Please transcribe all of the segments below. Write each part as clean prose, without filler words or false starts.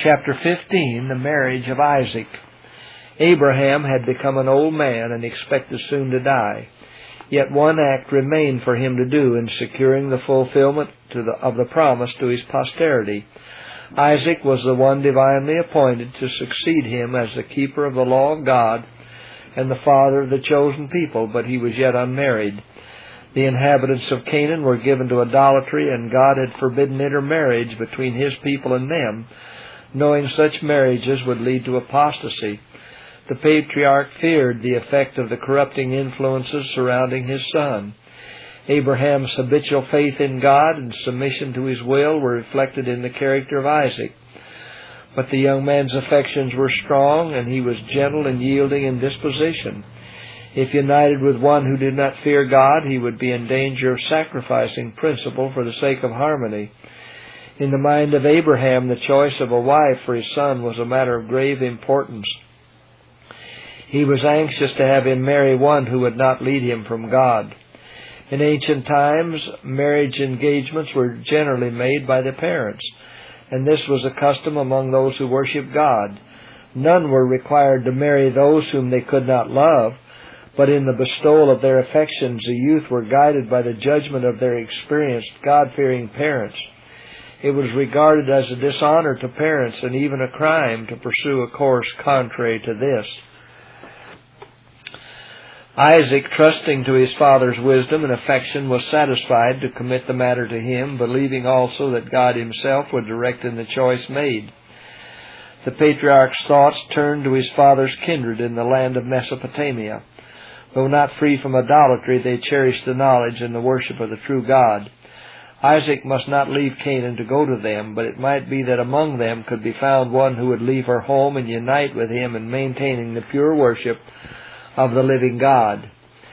chapter 15, the marriage of Isaac. Abraham had become an old man and expected soon to die. Yet one act remained for him to do in securing the fulfillment of the promise to his posterity. Isaac was the one divinely appointed to succeed him as the keeper of the law of God and the father of the chosen people, but he was yet unmarried. The inhabitants of Canaan were given to idolatry, and God had forbidden intermarriage between His people and them, knowing such marriages would lead to apostasy. The patriarch feared the effect of the corrupting influences surrounding his son. Abraham's habitual faith in God and submission to His will were reflected in the character of Isaac. But the young man's affections were strong, and he was gentle and yielding in disposition. If united with one who did not fear God, he would be in danger of sacrificing principle for the sake of harmony. In the mind of Abraham, the choice of a wife for his son was a matter of grave importance. He was anxious to have him marry one who would not lead him from God. In ancient times, marriage engagements were generally made by the parents, and this was a custom among those who worshiped God. None were required to marry those whom they could not love, but in the bestowal of their affections, the youth were guided by the judgment of their experienced, God-fearing parents. It was regarded as a dishonor to parents and even a crime to pursue a course contrary to this. Isaac, trusting to his father's wisdom and affection, was satisfied to commit the matter to him, believing also that God Himself would direct in the choice made. The patriarch's thoughts turned to his father's kindred in the land of Mesopotamia. Though not free from idolatry, they cherished the knowledge and the worship of the true God. Isaac must not leave Canaan to go to them, but it might be that among them could be found one who would leave her home and unite with him in maintaining the pure worship of the living God.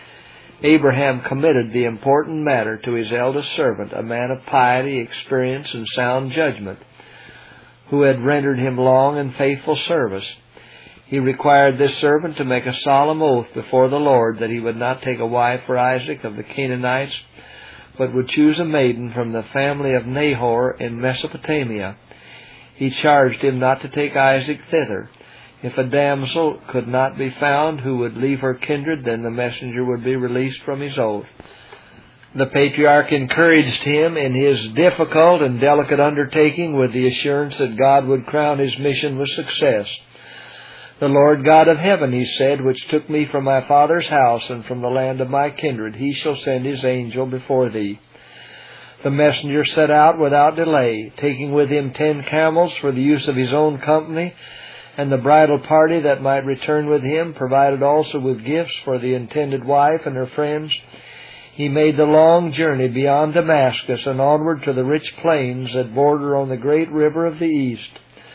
Abraham committed the important matter to his eldest servant, a man of piety, experience, and sound judgment, who had rendered him long and faithful service. He required this servant to make a solemn oath before the Lord that he would not take a wife for Isaac of the Canaanites, but would choose a maiden from the family of Nahor in Mesopotamia. He charged him not to take Isaac thither. If a damsel could not be found who would leave her kindred, then the messenger would be released from his oath. The patriarch encouraged him in his difficult and delicate undertaking with the assurance that God would crown his mission with success. "The Lord God of heaven," he said, "which took me from my father's house and from the land of my kindred, He shall send His angel before thee." The messenger set out without delay, taking with him 10 camels for the use of his own company, and the bridal party that might return with him, provided also with gifts for the intended wife and her friends. He made the long journey beyond Damascus and onward to the rich plains that border on the great river of the east.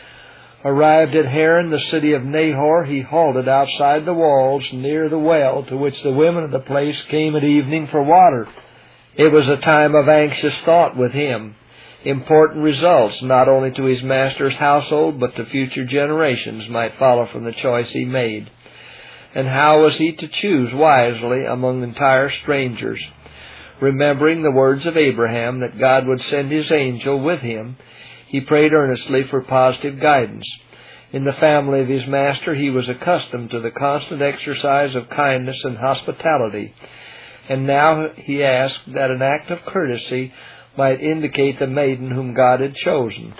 Arrived at Haran, the city of Nahor, he halted outside the walls near the well to which the women of the place came at evening for water. It was a time of anxious thought with him. Important results, not only to his master's household, but to future generations, might follow from the choice he made. And how was he to choose wisely among entire strangers? Remembering the words of Abraham that God would send His angel with him, he prayed earnestly for positive guidance. In the family of his master, he was accustomed to the constant exercise of kindness and hospitality, and now he asked that an act of courtesy might indicate the maiden whom God had chosen.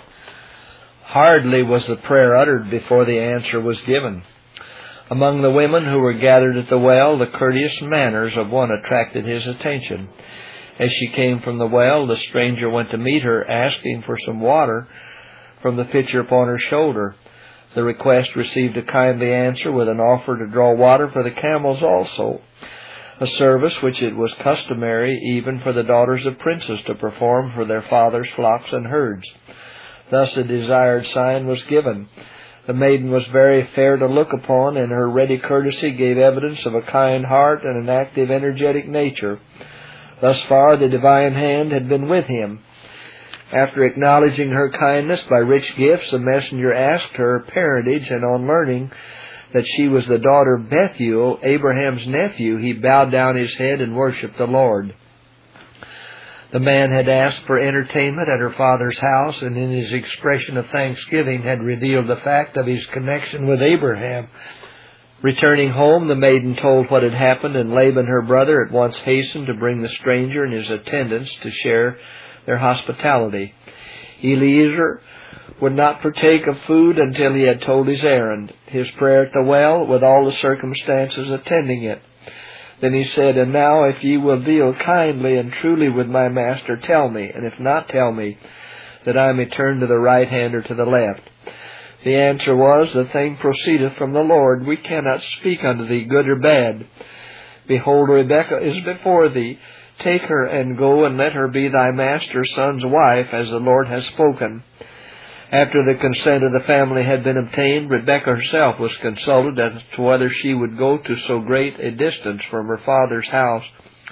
Hardly was the prayer uttered before the answer was given. Among the women who were gathered at the well, the courteous manners of one attracted his attention. As she came from the well, the stranger went to meet her, asking for some water from the pitcher upon her shoulder. The request received a kindly answer with an offer to draw water for the camels also, a service which it was customary even for the daughters of princes to perform for their fathers' flocks and herds. Thus a desired sign was given. The maiden was very fair to look upon, and her ready courtesy gave evidence of a kind heart and an active, energetic nature. Thus far the divine hand had been with him. After acknowledging her kindness by rich gifts, the messenger asked her parentage, and on learning that she was the daughter of Bethuel, Abraham's nephew, he bowed down his head and worshipped the Lord. The man had asked for entertainment at her father's house, and in his expression of thanksgiving had revealed the fact of his connection with Abraham. Returning home, the maiden told what had happened, and Laban, her brother, at once hastened to bring the stranger and his attendants to share their hospitality. Eliezer would not partake of food until he had told his errand, his prayer at the well, with all the circumstances attending it. Then he said, "And now, if ye will deal kindly and truly with my master, tell me, and if not, tell me, that I may turn to the right hand or to the left." The answer was, "The thing proceedeth from the Lord. We cannot speak unto thee good or bad. Behold, Rebekah is before thee. Take her and go, and let her be thy master's son's wife, as the Lord has spoken." After the consent of the family had been obtained, Rebekah herself was consulted as to whether she would go to so great a distance from her father's house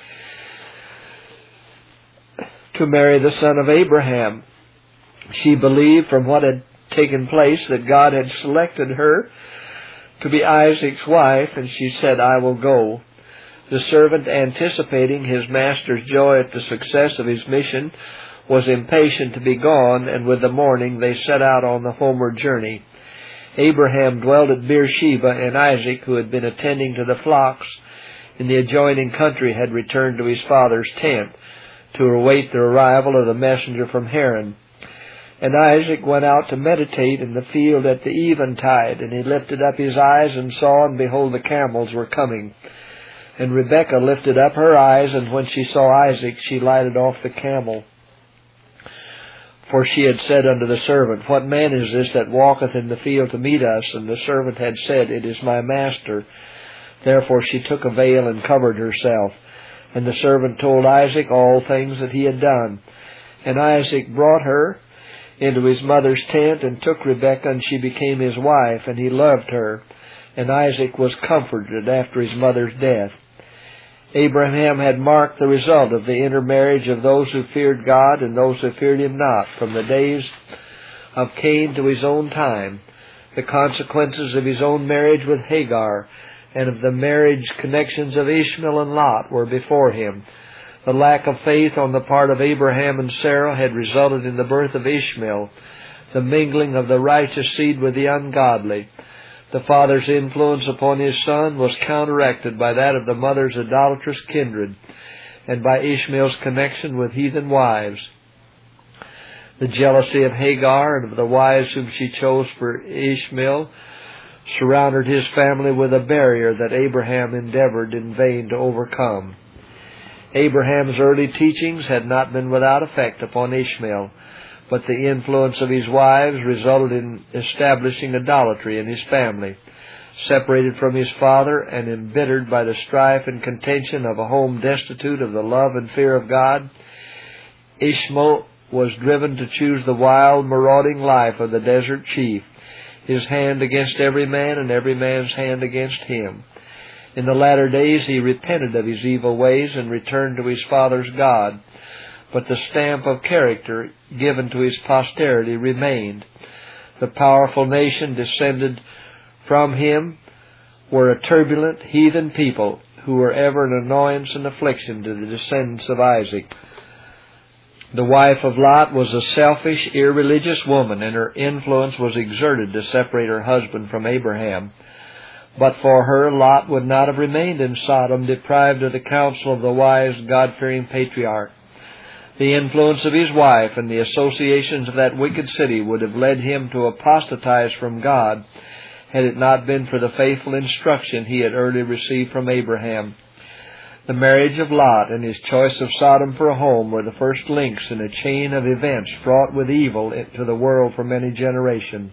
to marry the son of Abraham. She believed from what had taken place that God had selected her to be Isaac's wife, and she said, "I will go." The servant, anticipating his master's joy at the success of his mission, was impatient to be gone, and with the morning they set out on the homeward journey. Abraham dwelt at Beersheba, and Isaac, who had been attending to the flocks in the adjoining country, had returned to his father's tent to await the arrival of the messenger from Haran. And Isaac went out to meditate in the field at the eventide, and he lifted up his eyes and saw, and behold, the camels were coming. And Rebekah lifted up her eyes, and when she saw Isaac, she lighted off the camel. For she had said unto the servant, "What man is this that walketh in the field to meet us?" And the servant had said, "It is my master." Therefore she took a veil and covered herself. And the servant told Isaac all things that he had done. And Isaac brought her into his mother's tent, and took Rebekah, and she became his wife, and he loved her. And Isaac was comforted after his mother's death. Abraham had marked the result of the intermarriage of those who feared God and those who feared him not, from the days of Cain to his own time. The consequences of his own marriage with Hagar and of the marriage connections of Ishmael and Lot were before him. The lack of faith on the part of Abraham and Sarah had resulted in the birth of Ishmael, the mingling of the righteous seed with the ungodly. The father's influence upon his son was counteracted by that of the mother's idolatrous kindred, and by Ishmael's connection with heathen wives. The jealousy of Hagar and of the wives whom she chose for Ishmael surrounded his family with a barrier that Abraham endeavored in vain to overcome. Abraham's early teachings had not been without effect upon Ishmael, but the influence of his wives resulted in establishing idolatry in his family. Separated from his father and embittered by the strife and contention of a home destitute of the love and fear of God, Ishmael was driven to choose the wild, marauding life of the desert chief, his hand against every man and every man's hand against him. In the latter days he repented of his evil ways and returned to his father's God. But the stamp of character given to his posterity remained. The powerful nation descended from him were a turbulent heathen people who were ever an annoyance and affliction to the descendants of Isaac. The wife of Lot was a selfish, irreligious woman, and her influence was exerted to separate her husband from Abraham. But for her, Lot would not have remained in Sodom, deprived of the counsel of the wise, God-fearing patriarch. The influence of his wife and the associations of that wicked city would have led him to apostatize from God, had it not been for the faithful instruction he had early received from Abraham. The marriage of Lot and his choice of Sodom for a home were the first links in a chain of events fraught with evil to the world for many generations.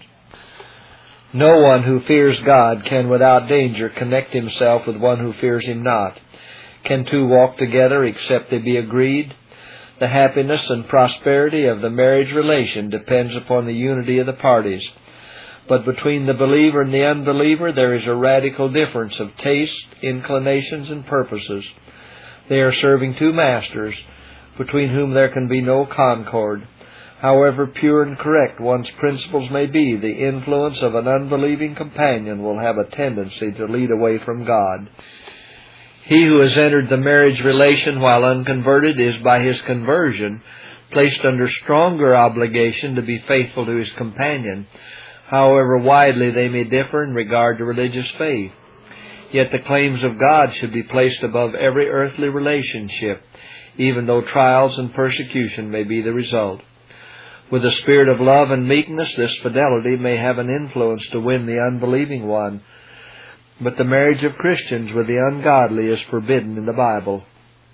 No one who fears God can without danger connect himself with one who fears him not. Can two walk together except they be agreed? The happiness and prosperity of the marriage relation depends upon the unity of the parties. But between the believer and the unbeliever there is a radical difference of taste, inclinations, and purposes. They are serving two masters, between whom there can be no concord. However pure and correct one's principles may be, the influence of an unbelieving companion will have a tendency to lead away from God. He who has entered the marriage relation while unconverted is by his conversion placed under stronger obligation to be faithful to his companion, however widely they may differ in regard to religious faith. Yet the claims of God should be placed above every earthly relationship, even though trials and persecution may be the result. With a spirit of love and meekness, this fidelity may have an influence to win the unbelieving one, but the marriage of Christians with the ungodly is forbidden in the Bible.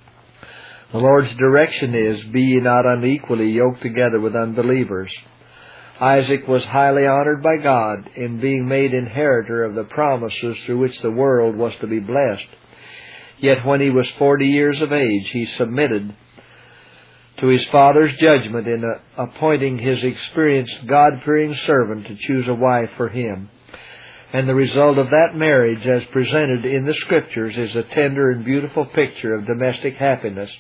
The Lord's direction is, "Be ye not unequally yoked together with unbelievers." Isaac was highly honored by God in being made inheritor of the promises through which the world was to be blessed. Yet when he was 40 years of age, he submitted to his father's judgment in appointing his experienced God-fearing servant to choose a wife for him. And the result of that marriage, as presented in the Scriptures, is a tender and beautiful picture of domestic happiness.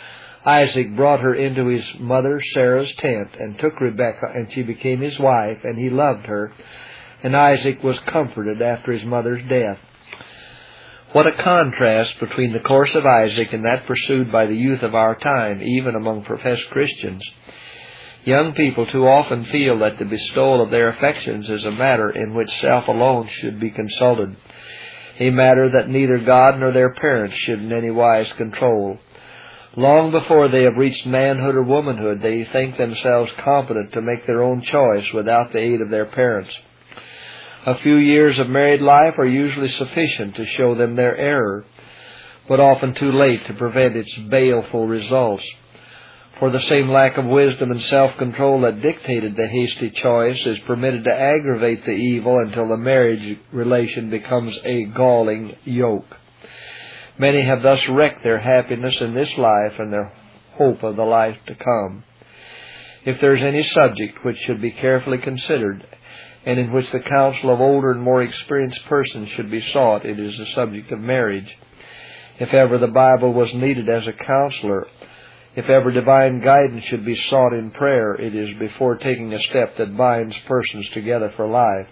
Isaac brought her into his mother Sarah's tent and took Rebekah, and she became his wife, and he loved her. And Isaac was comforted after his mother's death. What a contrast between the course of Isaac and that pursued by the youth of our time, even among professed Christians. Young people too often feel that the bestowal of their affections is a matter in which self alone should be consulted, a matter that neither God nor their parents should in any wise control. Long before they have reached manhood or womanhood, they think themselves competent to make their own choice without the aid of their parents. A few years of married life are usually sufficient to show them their error, but often too late to prevent its baleful results. For the same lack of wisdom and self-control that dictated the hasty choice is permitted to aggravate the evil until the marriage relation becomes a galling yoke. Many have thus wrecked their happiness in this life and their hope of the life to come. If there is any subject which should be carefully considered, and in which the counsel of older and more experienced persons should be sought, it is the subject of marriage. If ever the Bible was needed as a counselor, if ever divine guidance should be sought in prayer, it is before taking a step that binds persons together for life.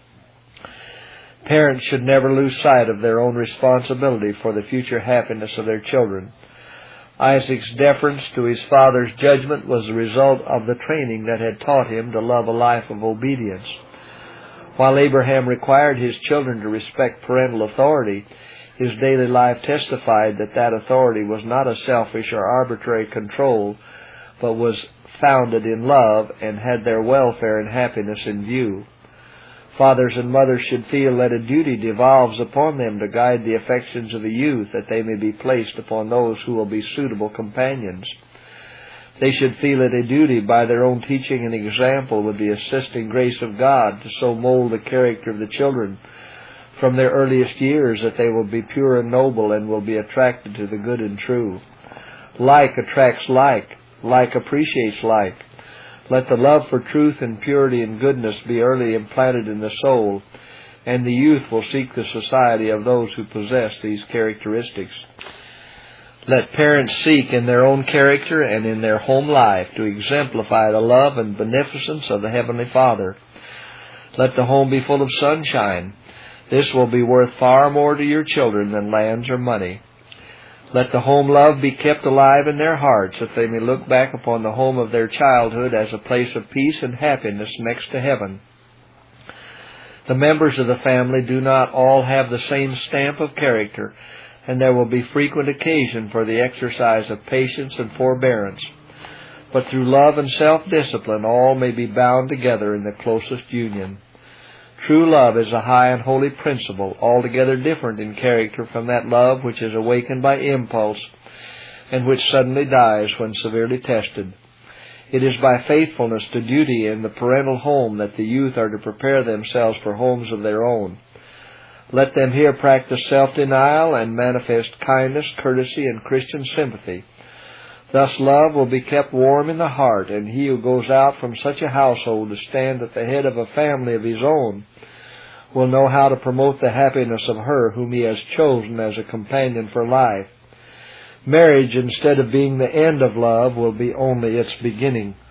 Parents should never lose sight of their own responsibility for the future happiness of their children. Isaac's deference to his father's judgment was the result of the training that had taught him to love a life of obedience. While Abraham required his children to respect parental authority, his daily life testified that that authority was not a selfish or arbitrary control, but was founded in love and had their welfare and happiness in view. Fathers and mothers should feel that a duty devolves upon them to guide the affections of the youth, that they may be placed upon those who will be suitable companions. They should feel it a duty by their own teaching and example, with the assisting grace of God, to so mold the character of the children from their earliest years that they will be pure and noble and will be attracted to the good and true. Like attracts like appreciates like. Let the love for truth and purity and goodness be early implanted in the soul, and the youth will seek the society of those who possess these characteristics. Let parents seek in their own character and in their home life to exemplify the love and beneficence of the Heavenly Father. Let the home be full of sunshine. This will be worth far more to your children than lands or money. Let the home love be kept alive in their hearts, that they may look back upon the home of their childhood as a place of peace and happiness next to heaven. The members of the family do not all have the same stamp of character, and there will be frequent occasion for the exercise of patience and forbearance. But through love and self-discipline, all may be bound together in the closest union. True love is a high and holy principle, altogether different in character from that love which is awakened by impulse and which suddenly dies when severely tested. It is by faithfulness to duty in the parental home that the youth are to prepare themselves for homes of their own. Let them here practice self-denial and manifest kindness, courtesy, and Christian sympathy. Thus love will be kept warm in the heart, and he who goes out from such a household to stand at the head of a family of his own will know how to promote the happiness of her whom he has chosen as a companion for life. Marriage, instead of being the end of love, will be only its beginning.